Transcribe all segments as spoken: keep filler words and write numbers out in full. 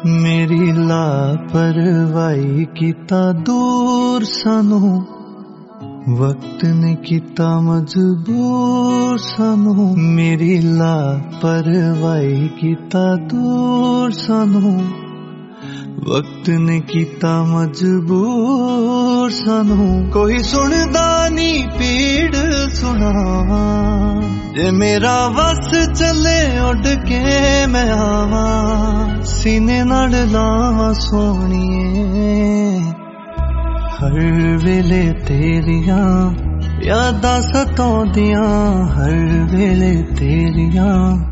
मेरी लापरवाही कीता दूर सानू, वक्त ने कीता मजबूर सानू। मेरी लापरवाही कीता दूर सानू, वक्त ने कीता मजबूर सानू। कोई सुनदा नी पीड़ सुनावा, जे मेरा वस चले उड़ के मैं आवा, सीने नाल लावा सोहणीए। हर वेले तेरियां यादां सताउंदियां, हर वेले तेरियां,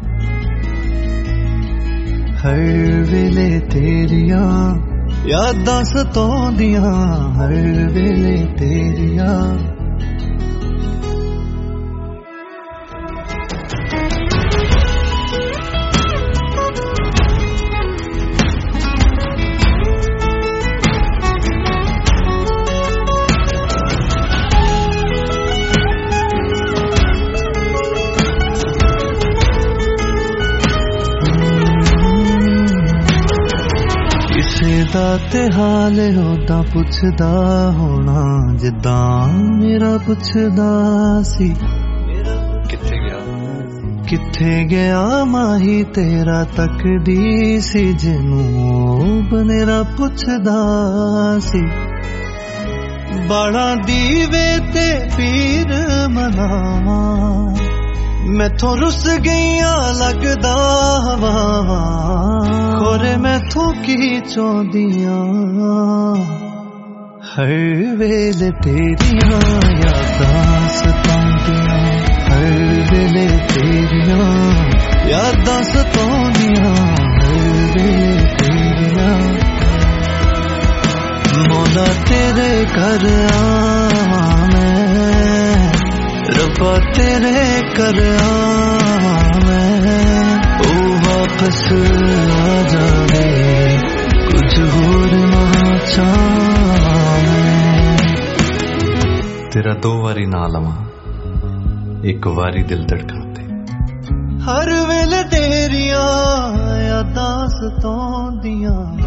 हर वेले तेरियां यादां सताउंदियां, हर वेले तेरियां। ते हाल ओदा पुछदा होना, जिद्दां मेरा पुछदा सी। किथे गया किथे गया माही तेरा, तकदी सी जिनू बनेरा पुछदा सी। बाड़ा दीवे ते पीर मनावा, मैथों रुस गईया लगदा हवावा। खोरे मैथों की चौंदियां, हर वेले तेरियां यादां सताउंदियां, हर वेले तेरियां यादां सताउंदियां, हर वेले तेरियां। मौला तेरे घर आवां मैं, रब्बा तेरे कर आवां मैं। ओ वापस आ जावे, कुछ होर ना चाहां मैं। तेरा दो वारी ना लवां, एक वारी दिल धड़काते। हर वेले तेरियां यादां सताउंदियां,